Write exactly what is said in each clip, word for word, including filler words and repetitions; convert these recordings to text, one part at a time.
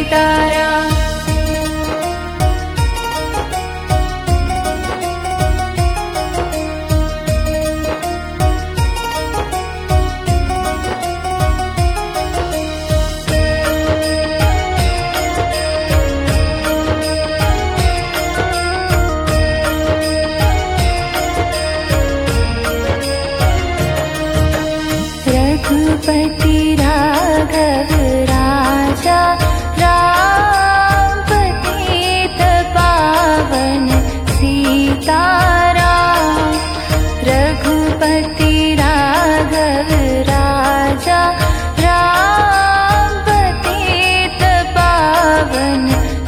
सीताराम। रघुपति राघव राजा राम पतित पावन सीताराम। रघुपति राघव राजा राम पतित पावन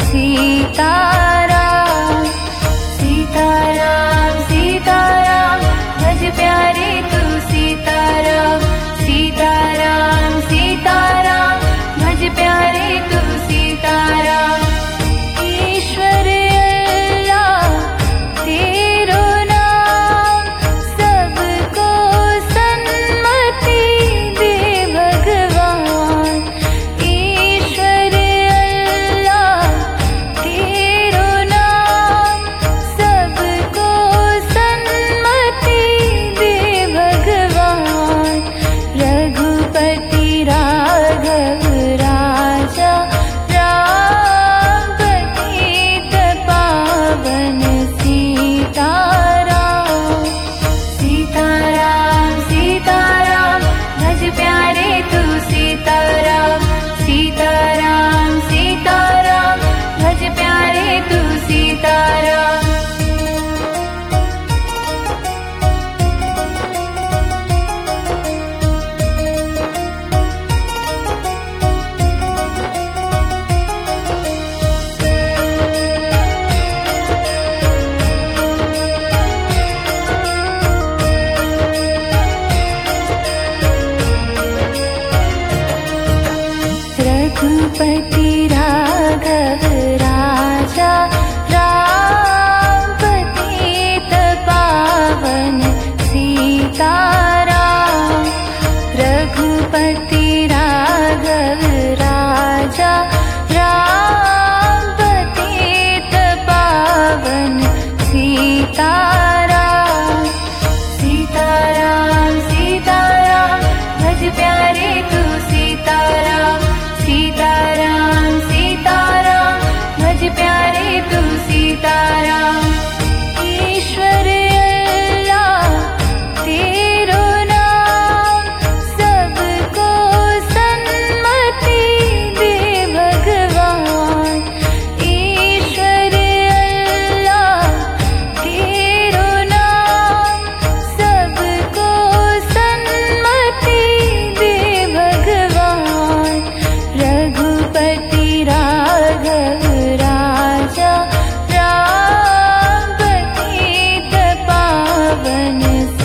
सीताराम। सीताराम सीताराम भज प्यारे तू सीताराम। सीताराम सीताराम भज प्यारे तू सीताराम। ईश्वर अल्लाह तेरो नाम सबको सन्मति दे भगवान। ईश्वर अल्लाह तेरो नाम सबको सन्मति दे भगवान। रघुपति राघव राजा राम पतित पावन सीताराम। सीताराम सीताराम भज प्यारे तू सीताराम। सीताराम सीताराम भज प्यारे तू सीताराम। रघुपति राघव राजा राम पतित पावन सीताराम। रघुपति राघव राजा राम पतित पावन सीताराम। सीताराम सीताराम भज प्यारे तू सीताराम। सीताराम सीताराम भज प्यारे तू सीताराम। ईश्वर अल्लाह तेरो नाम सबको सन्मति दे भगवान। ईश्वर अल्लाह तेरो नाम सबको सन्मति दे भगवान। रघुपति राघव राजा राम पतित पावन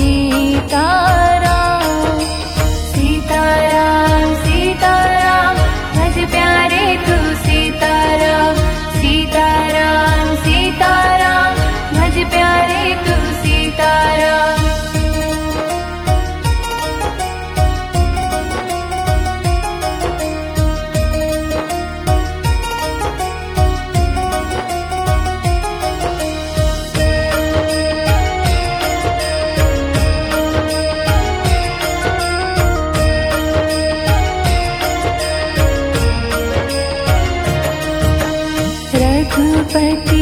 सीताराम। सीताराम सीताराम भज प्यारे तू सीताराम। सीताराम सीताराम भज प्यारे तू सीताराम। रघुपति